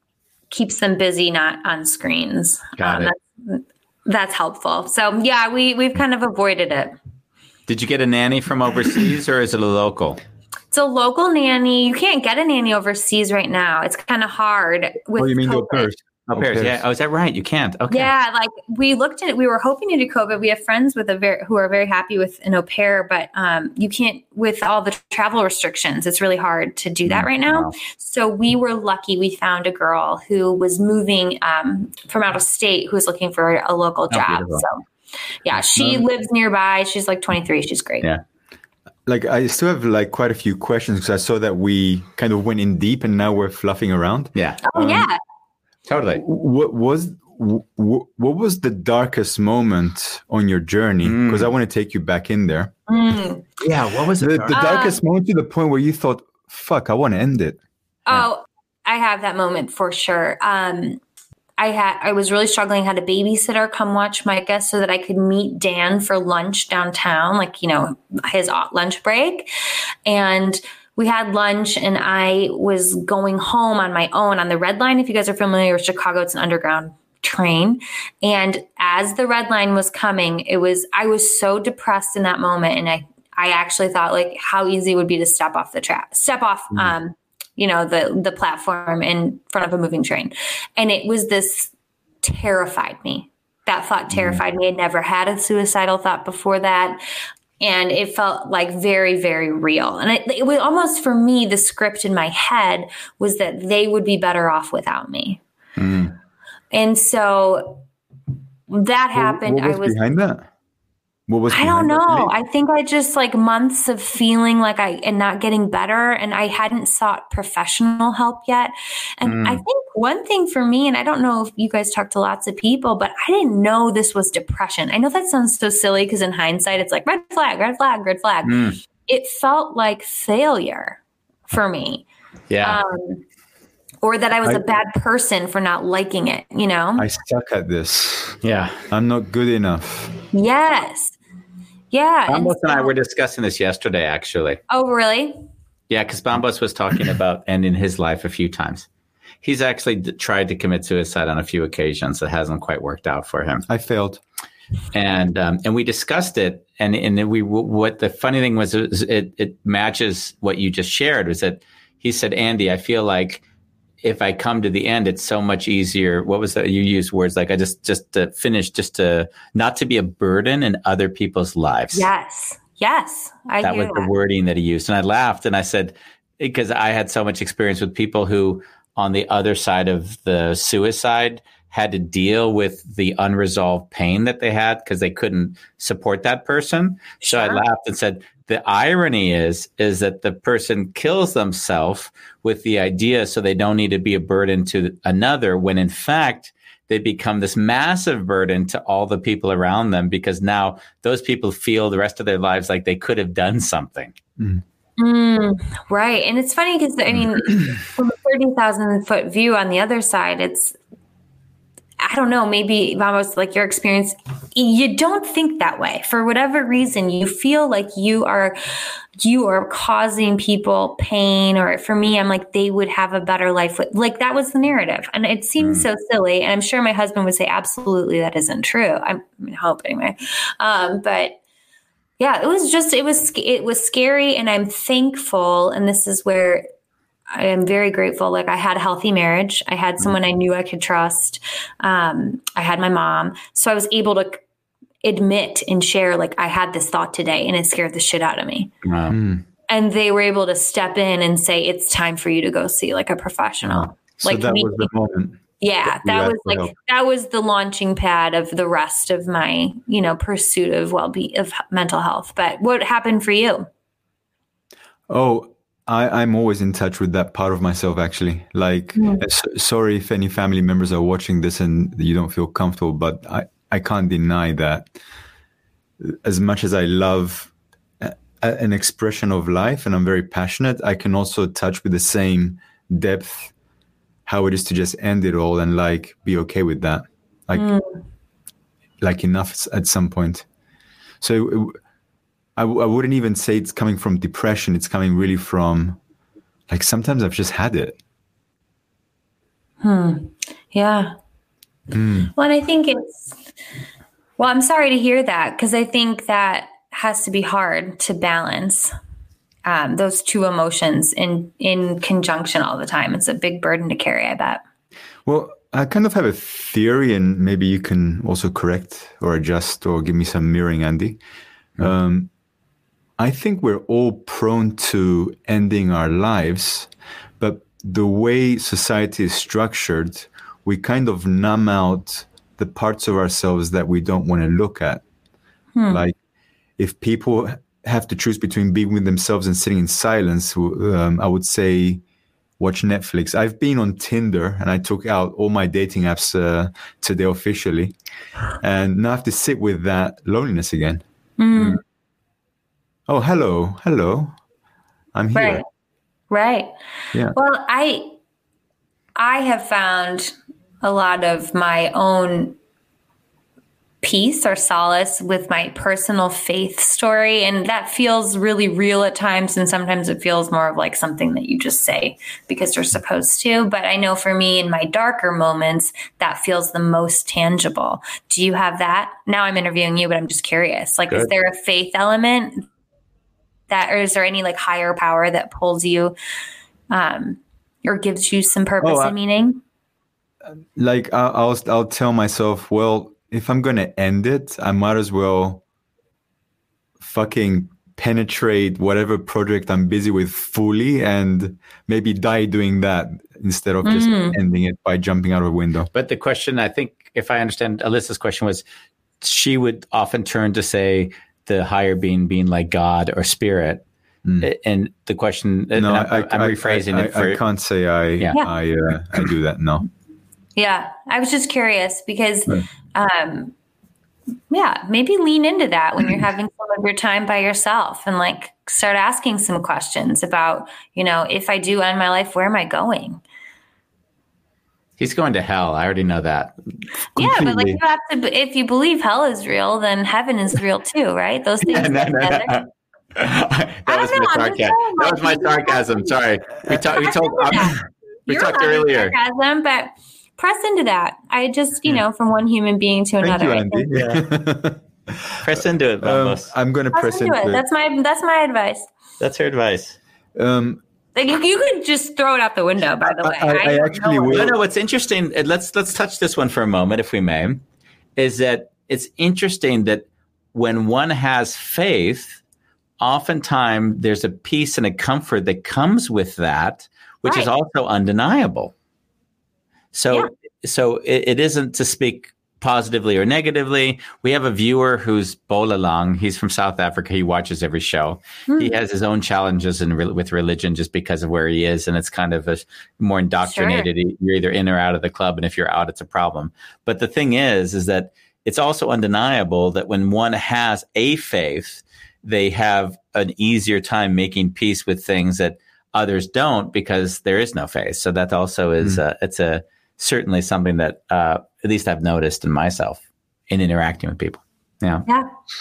keeps them busy, not on screens. Got it. That's, that's helpful. So yeah, we, we've kind of avoided it. Did you get a nanny from overseas or is it a local? It's a local nanny. You can't get a nanny overseas right now. It's kind of hard. With Oh, you mean the au COVID. pairs? Au pairs, yeah. Oh, is that right? You can't. Okay. Yeah, like we looked at it. We were hoping to do COVID. We have friends with a very who are very happy with an au pair, but um, you can't with all the travel restrictions. It's really hard to do that right now. Wow. So we were lucky. We found a girl who was moving um, from out of state who was looking for a local job. beautiful. So yeah, she lives nearby. She's like twenty-three. She's great. Yeah. Like I still have like quite a few questions because I saw that we kind of went in deep and now we're fluffing around. Yeah. Oh yeah. Totally. What was wh- what was the darkest moment on your journey? Mm. Because I want to take you back in there. Mm. Yeah. What was The, it? the darkest moment to the point where you thought, "Fuck, I want to end it." Oh, I have that moment for sure. Um, I had I was really struggling. I had a babysitter come watch Micah so that I could meet Dan for lunch downtown, like you know his lunch break, and we had lunch. And I was going home on my own on the Red Line. If you guys are familiar with Chicago, it's an underground train. And as the Red Line was coming, it was I was so depressed in that moment, and I I actually thought like how easy it would be to step off the track, step off, mm-hmm. um, you know, the, the platform in front of a moving train. And it was this terrified me. That thought terrified mm-hmm. me. I'd never had a suicidal thought before that. And it felt like very, very real. And it, it was almost for me, the script in my head was that they would be better off without me. Mm. And so that happened. What, what was, I was behind that? What was I don't know. I think I just like months of feeling like I and not getting better, and I hadn't sought professional help yet. And mm. I think one thing for me, and I don't know if you guys talk to lots of people, but I didn't know this was depression. I know that sounds so silly because in hindsight, it's like red flag, red flag, red flag. Mm. It felt like failure for me. Yeah. Um, or that I was I, a bad person for not liking it, you know? I suck at this. Yeah. I'm not good enough. Yes. Yeah. Bambos and, so, and I were discussing this yesterday, actually. Oh, really? Yeah, because Bambos was talking about ending his life a few times. He's actually d- tried to commit suicide on a few occasions. It hasn't quite worked out for him. I failed. And um, and we discussed it. And, and we what the funny thing was, it, it, it matches what you just shared, was that he said, Andy, I feel like if I come to the end, it's so much easier. What was that? You used words like I just, just to finish, just to not to be a burden in other people's lives. Yes. Yes. I that hear was that. the wording that he used. And I laughed and I said, because I had so much experience with people who on the other side of the suicide had to deal with the unresolved pain that they had because they couldn't support that person. Sure. So I laughed and said, the irony is, is that the person kills themselves with the idea so they don't need to be a burden to another, when in fact, they become this massive burden to all the people around them because now those people feel the rest of their lives like they could have done something. Mm. Mm, right. And it's funny because, I mean, from a thirty thousand foot view on the other side, it's, I don't know, maybe almost like your experience, you don't think that way. For whatever reason, you feel like you are, you are causing people pain. Or for me, I'm like, they would have a better life. With, like that was the narrative. And it seems mm. so silly. And I'm sure my husband would say, absolutely, that isn't true. I'm I hope anyway. Um, but yeah, it was just, it was, it was scary. And I'm thankful. And this is where I am very grateful. Like I had a healthy marriage. I had someone I knew I could trust. Um, I had my mom. So I was able to admit and share, like, I had this thought today and it scared the shit out of me. Wow. Mm. And they were able to step in and say, it's time for you to go see like a professional. So like that me, was the moment. Yeah, that was like, help. that was the launching pad of the rest of my, you know, pursuit of well-being, of mental health. But what happened for you? Oh, I, I'm always in touch with that part of myself, actually. Like, mm. uh, so, sorry if any family members are watching this and you don't feel comfortable, but I, I can't deny that as much as I love a, a, an expression of life and I'm very passionate, I can also touch with the same depth how it is to just end it all and like be okay with that. Like, mm. like enough at some point. So it, I, w- I wouldn't even say it's coming from depression. It's coming really from, like, sometimes I've just had it. Hmm. Yeah. Mm. Well, and I think it's, well, I'm sorry to hear that because I think that has to be hard to balance um, those two emotions in, in conjunction all the time. It's a big burden to carry, I bet. Well, I kind of have a theory, and maybe you can also correct or adjust or give me some mirroring, Andy. Mm. Um, I think we're all prone to ending our lives, but the way society is structured, we kind of numb out the parts of ourselves that we don't want to look at. Hmm. Like if people have to choose between being with themselves and sitting in silence, um, I would say watch Netflix. I've been on Tinder and I took out all my dating apps uh, today officially. And now I have to sit with that loneliness again. Mm. Mm. Oh, hello. Hello. I'm here. Right. Right. Yeah. Well, I I have found a lot of my own peace or solace with my personal faith story. And that feels really real at times. And sometimes it feels more of like something that you just say because you're supposed to. But I know for me in my darker moments, that feels the most tangible. Do you have that? Now I'm interviewing you, but I'm just curious. Like, Good. Is there a faith element? that, or is there any like higher power that pulls you, um, or gives you some purpose Oh, I- and meaning? Like I- I'll I'll tell myself, well, if I'm gonna end it, I might as well fucking penetrate whatever project I'm busy with fully, and maybe die doing that instead of just ending it by jumping out of a window. But the question, I think, if I understand Alyssa's question, was she would often turn to say the higher being being like God or spirit. Mm. And the question, and No, I'm, I, I'm I, rephrasing I, it for. I can't say I Yeah. I uh, I do that. No. Yeah, I was just curious because, um, yeah, maybe lean into that when you're having some of your time by yourself and like start asking some questions about, you know, if I do end my life, where am I going? He's going to hell. I already know that. Yeah, but like Completely. you have to, if you believe hell is real, then heaven is real too, right? Those things no, go no, no. together. that I was don't know, my I'm just sarcasm. saying, That like, was my you can sarcasm. have- Sorry. We, ta- we Press told. into Um, that. we You're talked allowed to earlier. sarcasm, but press into that. I just, you know, from one human being to Thank another. you, I Andy. think- Press into it, um, Bambos. I'm gonna Press press into into it. it. That's my that's my advice. That's her advice. Um, Like you, you could just throw it out the window. By the way, I- I don't actually know what- will. No, no. What's interesting? uh, Let's let's touch this one for a moment, if we may. Is that it's interesting that when one has faith, oftentimes there's a peace and a comfort that comes with that, which is Right. also undeniable. So, Yeah. so it, it isn't to speak positively or negatively. We have a viewer who's Bolalang. He's from South Africa. He watches every show. Hmm. He has his own challenges in, re- with religion just because of where he is, and it's kind of a more indoctrinated. You're either in or out of the club, and if you're out, it's a problem. But the thing is, is that it's also undeniable that when one has a faith, they have an easier time making peace with things that others don't because there is no faith. So that also is uh, it's a certainly something that uh, at least I've noticed in myself in interacting with people. Yeah. Yeah.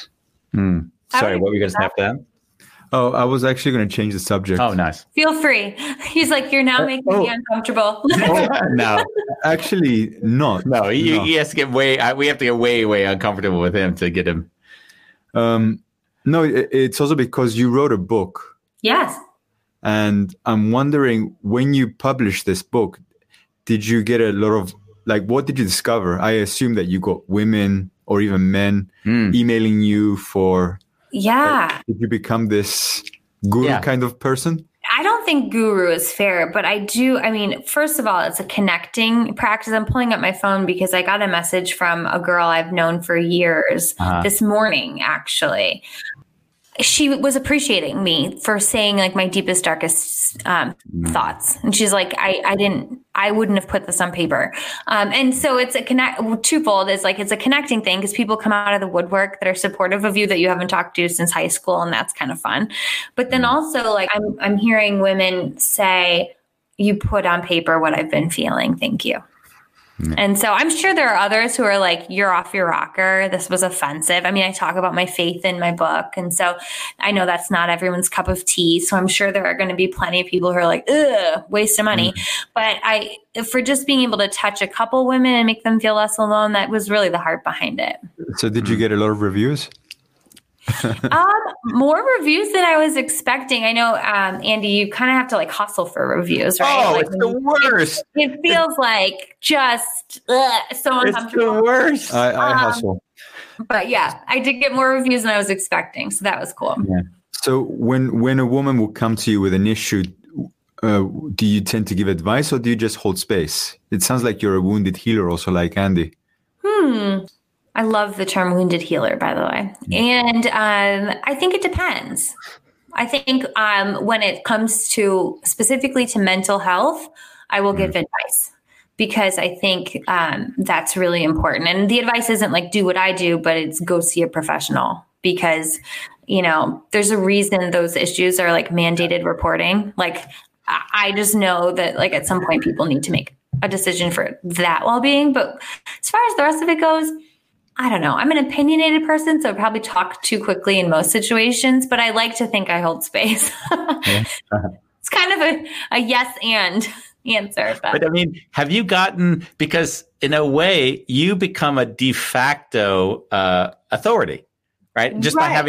Mm. I Sorry, would what were you going to agree say after that? oh, I was actually going to change the subject. Oh, nice. Feel free. He's like, you're now making me oh. uncomfortable. no, Actually, not. no, he, No. he has to get way. I, we have to get way, way uncomfortable with him to get him. Um, no, it, it's also because you wrote a book, Yes. and I'm wondering when you published this book, did you get a lot of like? What did you discover? I assume that you got women or even men Mm. emailing you for. Yeah. Did you become this guru Yeah. kind of person? I don't think guru is fair, but I do. I mean, first of all, it's a connecting practice. I'm pulling up my phone because I got a message from a girl I've known for years Uh-huh. this morning, actually. She was appreciating me for saying like my deepest, darkest um, thoughts. And she's like, I, I didn't, I wouldn't have put this on paper. Um, and so it's a connect twofold is like, it's a connecting thing because people come out of the woodwork that are supportive of you that you haven't talked to since high school. And that's kind of fun. But then also like, I'm, I'm hearing women say, you put on paper what I've been feeling. Thank you. And so I'm sure there are others who are like, you're off your rocker. This was offensive. I mean, I talk about my faith in my book. And so I know that's not everyone's cup of tea. So I'm sure there are going to be plenty of people who are like, ugh, waste of money. Mm-hmm. But I, for just being able to touch a couple women and make them feel less alone, that was really the heart behind it. So did you get a lot of reviews? um, more reviews than I was expecting. I know, um, Andy, you kind of have to like hustle for reviews, right? Oh, like, it's the worst. It, it feels like just ugh, so It's uncomfortable. the worst. I, I Um, hustle. But yeah, I did get more reviews than I was expecting. So that was cool. Yeah. So when when a woman will come to you with an issue, uh, do you tend to give advice or do you just hold space? It sounds like you're a wounded healer, also like Andy. Hmm. I love the term wounded healer, by the way. And um, I think it depends. I think um, when it comes to specifically to mental health, I will give advice because I think um, that's really important. And the advice isn't like do what I do, but it's go see a professional because, you know, there's a reason those issues are like mandated reporting. Like I I just know that like at some point people need to make a decision for that well-being. But as far as the rest of it goes, I don't know. I'm an opinionated person, so I probably talk too quickly in most situations, but I like to think I hold space. It's kind of a, a yes and answer. But, But I mean, have you gotten, because in a way, you become a de facto uh, authority, right? Just by Right. having,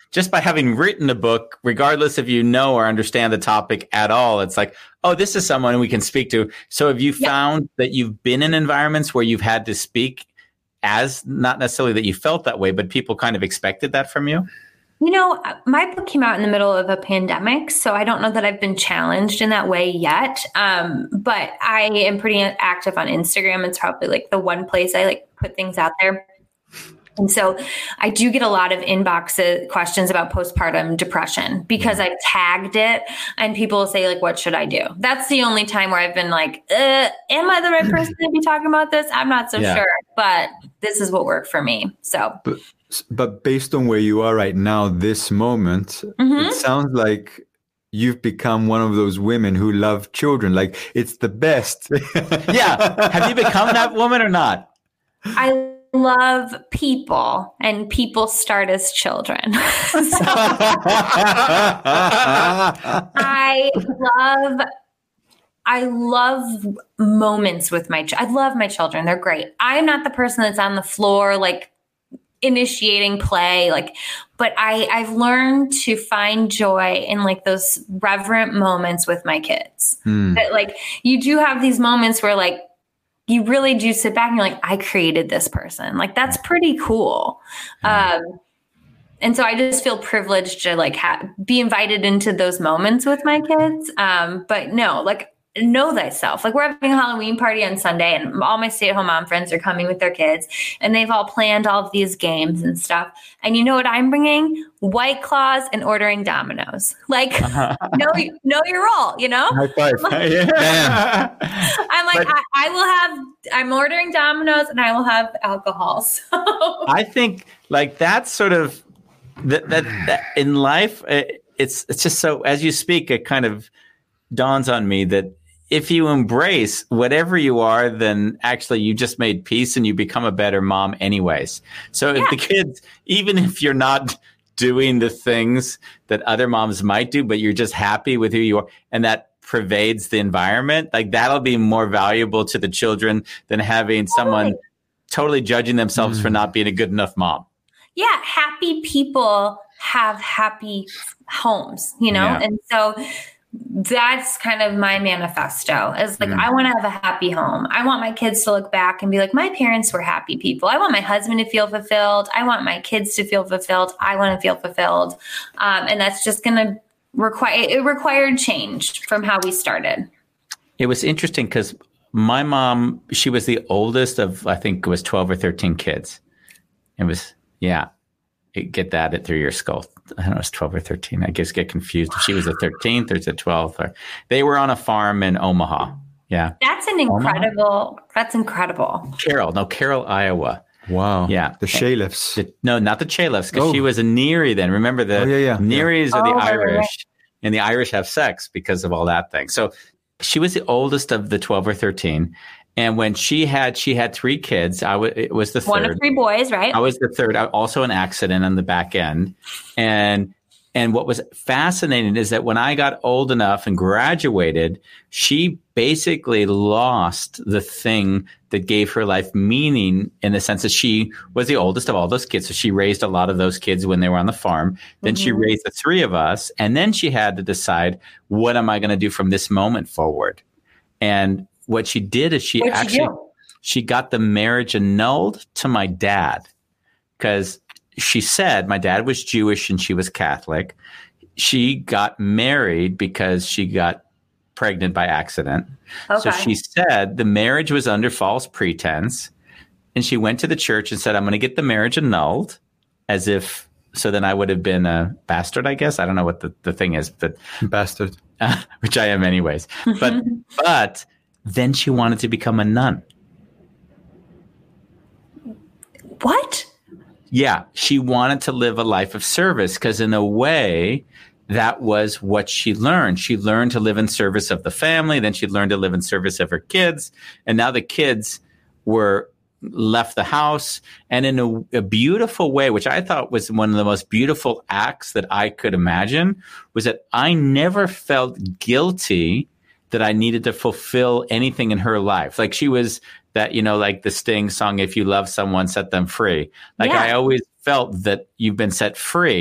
just by having written a book, regardless if you know or understand the topic at all, it's like, oh, this is someone we can speak to. So have you Yeah. found that you've been in environments where you've had to speak as, not necessarily that you felt that way, but people kind of expected that from you? You know, my book came out in the middle of a pandemic, so I don't know that I've been challenged in that way yet. Um, but I am pretty active on Instagram. It's probably like the one place I like put things out there. And so I do get a lot of inbox questions about postpartum depression because I've tagged it, and people will say like, what should I do? That's the only time where I've been like, uh, am I the right person to be talking about this? I'm not so Yeah. sure, but this is what worked for me. So But, but based on where you are right now, this moment, Mhm. it sounds like you've become one of those women who love children. Like, it's the best. Yeah. Have you become that woman or not? I love people, and people start as children. So I love, I love moments with my, ch- I love my children. They're great. I'm not the person that's on the floor, like initiating play, like, but I, I've learned to find joy in like those reverent moments with my kids. Hmm. That like, you do have these moments where like, you really do sit back and you're like, I created this person. Like, that's pretty cool. Um, and so I just feel privileged to like ha- be invited into those moments with my kids. Um, but no, like, know thyself. Like, we're having a Halloween party on Sunday, and all my stay-at-home mom friends are coming with their kids, and they've all planned all of these games and stuff. And you know what I'm bringing? White Claws and ordering Dominoes. Like, know, know your role, you know? High five. Yeah. I'm like, But- I, I will have, I'm ordering Dominoes and I will have alcohol. So I think like that's sort of that, that, that in life, uh, it's, it's just so, as you speak, it kind of dawns on me that if you embrace whatever you are, then actually you just made peace and you become a better mom anyways. So Yeah. if the kids, even if you're not doing the things that other moms might do, but you're just happy with who you are, and that pervades the environment, like that'll be more valuable to the children than having someone totally judging themselves Mm. for not being a good enough mom. yeah, happy people have happy homes, you know? Yeah. And so that's kind of my manifesto is like, Mm. I want to have a happy home. I want my kids to look back and be like, my parents were happy people. I want my husband to feel fulfilled. I want my kids to feel fulfilled. I want to feel fulfilled. Um, and that's just going to require, it required change from how we started. It was interesting because my mom, she was the oldest of, I think it was twelve or thirteen kids. It was, yeah, it, get that it through your skull. I don't know, it was twelve or thirteen. I guess get confused. If she was the thirteenth or the twelfth. Or, they were on a farm in Omaha. Yeah. That's an incredible, that's incredible. Carroll. No, Carroll, Iowa. Wow. Yeah. The Shalefs. The, no, not the Chalefs, because Oh. she was a Neary then. Remember the Oh, yeah, yeah, Nearys are Oh, the right, right, Irish, right. and the Irish have sex because of all that thing. So she was the oldest of the twelve or thirteen. And when she had, she had three kids. I w- it was the third. One of three boys, right? I was the third. I, also an accident on the back end. And and what was fascinating is that when I got old enough and graduated, she basically lost the thing that gave her life meaning, in the sense that she was the oldest of all those kids. So she raised a lot of those kids when they were on the farm. Then she Mhm. raised the three of us. And then she had to decide, what am I going to do from this moment forward? And what she did is she What'd she actually, do? she got the marriage annulled to my dad, because she said my dad was Jewish and she was Catholic. She got married because she got pregnant by accident. So Okay. she said the marriage was under false pretense. And she went to the church and said, I'm going to get the marriage annulled, as if, so then I would have been a bastard, I guess. I don't know what the, the thing is, but Bastard. uh, which I am anyways. But, but then she wanted to become a nun. What? Yeah, she wanted to live a life of service, because in a way, that was what she learned. She learned to live in service of the family. Then she learned to live in service of her kids. And now the kids were left the house. And in a, a beautiful way, which I thought was one of the most beautiful acts that I could imagine, was that I never felt guilty that I needed to fulfill anything in her life. Like she was that, you know, like the Sting song, if you love someone, set them free. Like Yeah. I always felt that you've been set free.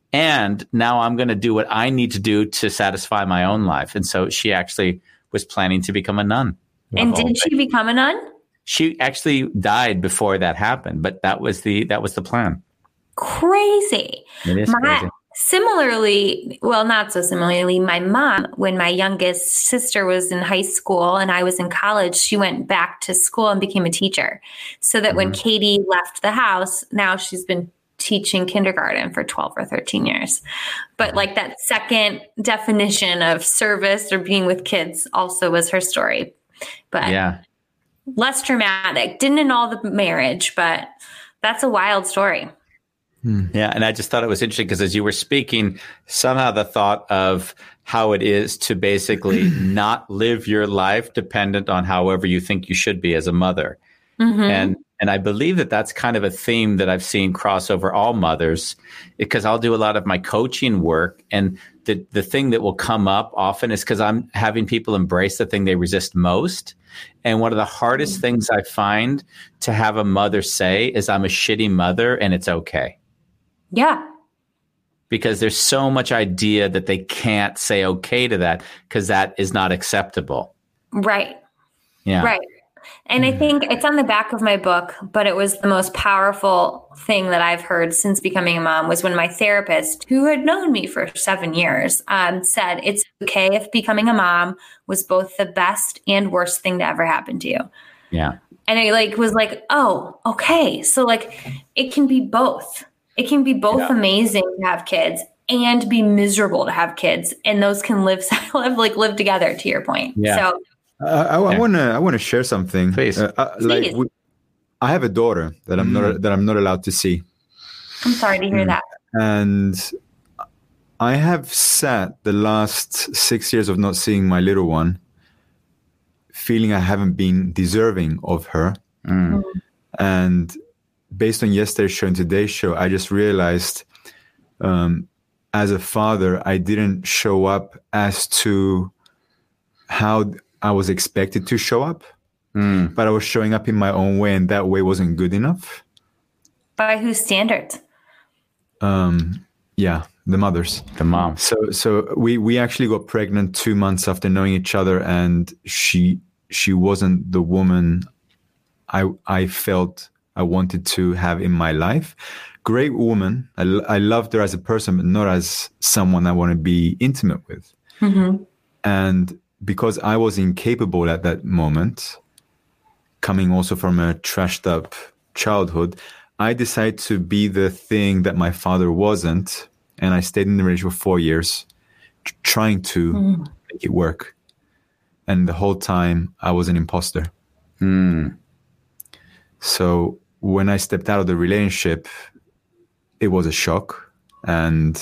And now I'm going to do what I need to do to satisfy my own life. And so she actually was planning to become a nun. And did she become a nun? She actually died before that happened, but that was the that was the plan. Crazy. It is my, crazy. Similarly, well, not so similarly, my mom, when my youngest sister was in high school and I was in college, she went back to school and became a teacher. So that mm-hmm. when Katie left the house, now she's been teaching kindergarten for twelve or thirteen years. But like that second definition of service or being with kids also was her story. But yeah. less dramatic. Didn't annul the marriage, but that's a wild story. Yeah. And I just thought it was interesting because as you were speaking, somehow the thought of how it is to basically not live your life dependent on however you think you should be as a mother. Mm-hmm. And and I believe that that's kind of a theme that I've seen cross over all mothers, because I'll do a lot of my coaching work. And the, the thing that will come up often is because I'm having people embrace the thing they resist most. And one of the hardest mm-hmm. things I find to have a mother say is, I'm a shitty mother and it's okay. Yeah. Because there's so much idea that they can't say okay to that because that is not acceptable. Right. Yeah. Right. And I think it's on the back of my book, but it was the most powerful thing that I've heard since becoming a mom was when my therapist, who had known me for seven years, um, said, it's okay if becoming a mom was both the best and worst thing to ever happen to you. Yeah. And I like was like, oh, okay. So like it can be both. It can be both yeah. amazing to have kids and be miserable to have kids. And those can live, live like live together, to your point. Yeah. So Uh, I, I want to. I want to share something. Please, uh, uh, like we, I have a daughter that I'm mm. not that I'm not allowed to see. I'm sorry to hear mm. that. And I have sat the last six years of not seeing my little one, feeling I haven't been deserving of her. Mm. And based on yesterday's show and today's show, I just realized, um, as a father, I didn't show up as to how I was expected to show up, mm. but I was showing up in my own way, and that way wasn't good enough. By whose standards? Um, yeah, the mothers, the mom. So, so we we actually got pregnant two months after knowing each other, and she she wasn't the woman I I felt I wanted to have in my life. Great woman. I, I loved her as a person, but not as someone I want to be intimate with. Mm-hmm. And because I was incapable at that moment, coming also from a trashed up childhood, I decided to be the thing that my father wasn't. And I stayed in the relationship for four years, t- trying to mm. make it work. And the whole time I was an imposter. Mm. So when I stepped out of the relationship, it was a shock. And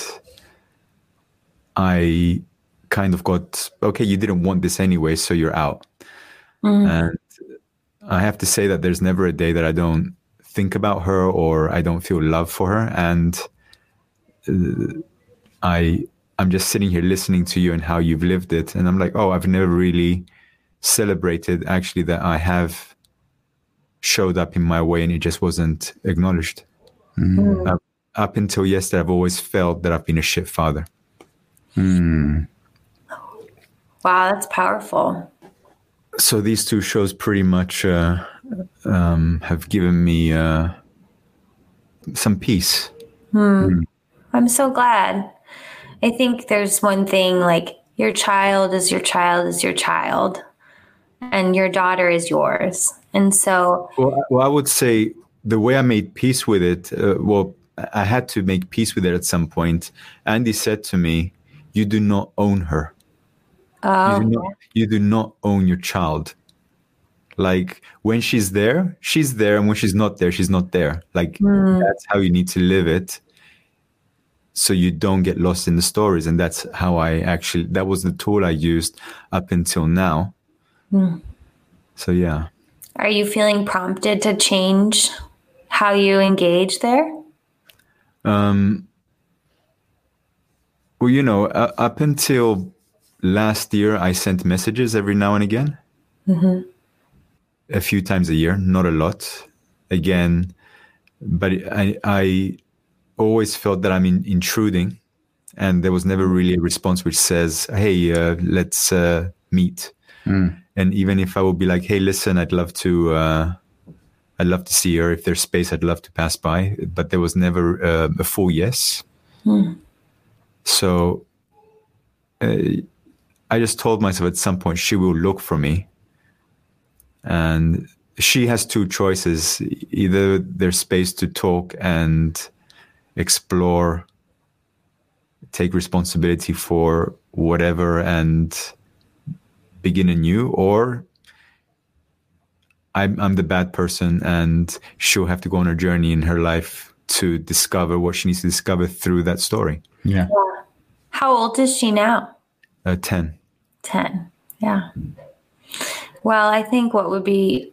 I kind of got, okay, you didn't want this anyway, so you're out. Mm. And I have to say that there's never a day that I don't think about her or I don't feel love for her. And uh, I, I'm just sitting here listening to you and how you've lived it. And I'm like, oh, I've never really celebrated actually that I have showed up in my way and it just wasn't acknowledged. Mm. Uh, up until yesterday, I've always felt that I've been a shit father. Mm. Wow, that's powerful. So these two shows pretty much uh, um, have given me uh, some peace. Hmm. Mm. I'm so glad. I think there's one thing, like your child is your child is your child, and your daughter is yours. And so... Well, well I would say the way I made peace with it, uh, well, I had to make peace with it at some point. Andy said to me, you do not own her. Oh. You do not, you do not own your child. Like when she's there, she's there. And when she's not there, she's not there. Like mm. that's how you need to live it. So you don't get lost in the stories. And that's how I actually, that was the tool I used up until now. Mm. So, yeah. Are you feeling prompted to change how you engage there? Um. Well, you know, uh, up until last year, I sent messages every now and again. Mm-hmm. A few times a year, not a lot. Again, but I, I always felt that I'm in, intruding, and there was never really a response which says, hey, uh, let's uh, meet. Mm. And even if I would be like, hey, listen, I'd love to, uh, I'd love to see her. If there's space, I'd love to pass by. But there was never uh, a full yes. Mm. So uh, I just told myself at some point she will look for me. And she has two choices. Either there's space to talk and explore, take responsibility for whatever and begin anew, or I'm, I'm the bad person and she'll have to go on a journey in her life to discover what she needs to discover through that story. Yeah. yeah. How old is she now? Uh, ten. ten. Yeah. Well, I think what would be,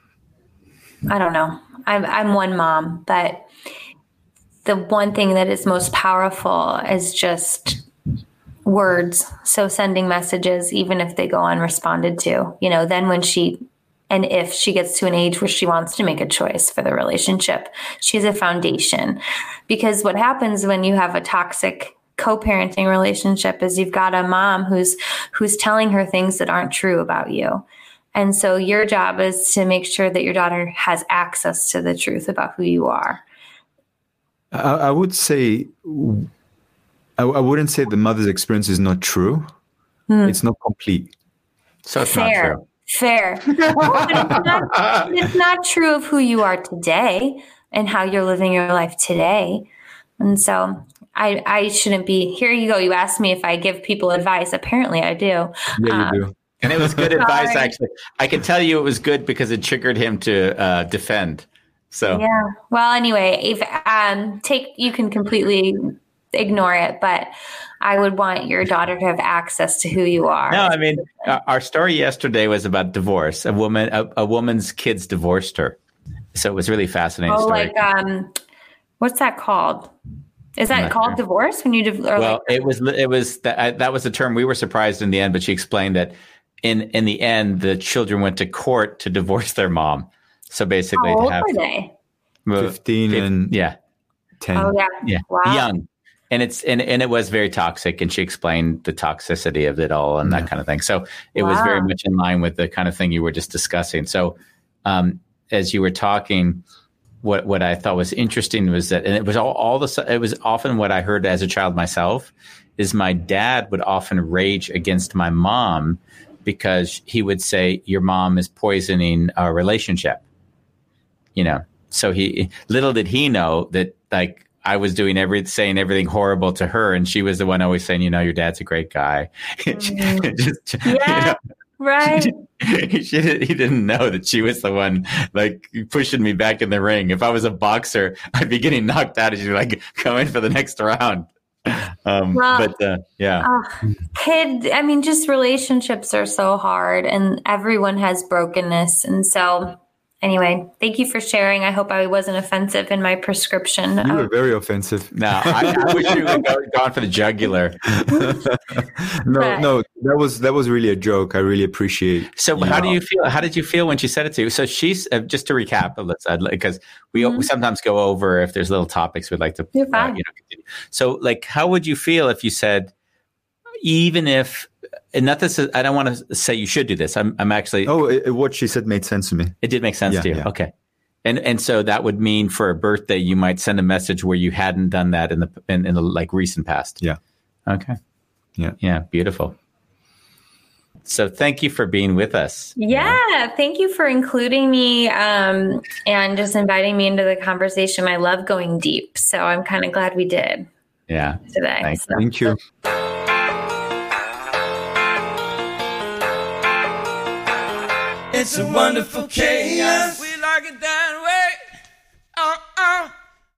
I don't know. I'm, I'm one mom, but the one thing that is most powerful is just words. So sending messages, even if they go unresponded to, you know, then when she, and if she gets to an age where she wants to make a choice for the relationship, she has a foundation. Because what happens when you have a toxic co-parenting relationship is you've got a mom who's, who's telling her things that aren't true about you. And so your job is to make sure that your daughter has access to the truth about who you are. I, I would say, I, I wouldn't say the mother's experience is not true. Hmm. It's not complete. So it's Fair. not true. Fair. But it's not, it's not true of who you are today and how you're living your life today. And so I, I shouldn't be, here you go. You asked me if I give people advice. Apparently I do. Yeah, you um, do. And it was good advice, actually. I can tell you it was good because it triggered him to uh, defend. So yeah. Well, anyway, if um, take you can completely ignore it, but I would want your daughter to have access to who you are. No, I mean, uh, our story yesterday was about divorce. A woman, a, a woman's kids divorced her, so it was really fascinating. Oh, story. like um, what's that called? Is that Not called sure. divorce when you div- or Well, like- it was it was that I, that was the term. We were surprised in the end, but she explained that in in the end, the children went to court to divorce their mom. So basically, How to old have were they? well, fifteen fif- and yeah, ten. Oh yeah, yeah, wow. young. And it's and, and it was very toxic, and she explained the toxicity of it all and Yeah. that kind of thing. So it Wow. was very much in line with the kind of thing you were just discussing. So um, as you were talking, what what I thought was interesting was that, and it was all, all the it was often what I heard as a child myself, is my dad would often rage against my mom because he would say, "Your mom is poisoning our relationship." You know, so he little did he know that like. I was doing every saying everything horrible to her, and she was the one always saying, "You know, your dad's a great guy." Mm. Just, Yeah, you know, right. she didn't, he didn't know that she was the one like pushing me back in the ring. If I was a boxer, I'd be getting knocked out, and she'd be like, "Come in for the next round." Um, Well, but uh, yeah, Oh, kid, I mean, just relationships are so hard, and everyone has brokenness, and so. Anyway, thank you for sharing. I hope I wasn't offensive in my prescription. You were Um, very offensive. no, I, I wish you would go, gone for the jugular. No, Right. no, that was that was really a joke. I really appreciate. So you how know. do you feel? How did you feel when she said it to you? So she's uh, just to recap, let's uh, because we, Mhm. we sometimes go over if there's little topics we'd like to. You're Uh, fine. you know, continue. So like, how would you feel if you said, even if, and not this, is, I don't want to say you should do this. I'm, I'm actually. Oh, it, what she said made sense to me. It did make sense Yeah, to you. yeah. Okay. And and so that would mean for a birthday, you might send a message where you hadn't done that in the in, in the like recent past. Yeah. Okay. Yeah. Yeah. Beautiful. So thank you for being with us. Yeah, thank you for including me um, and just inviting me into the conversation. I love going deep, so I'm kind of glad we did Yeah. today. Thanks. So- Thank you. It's a wonderful chaos. We like it that way.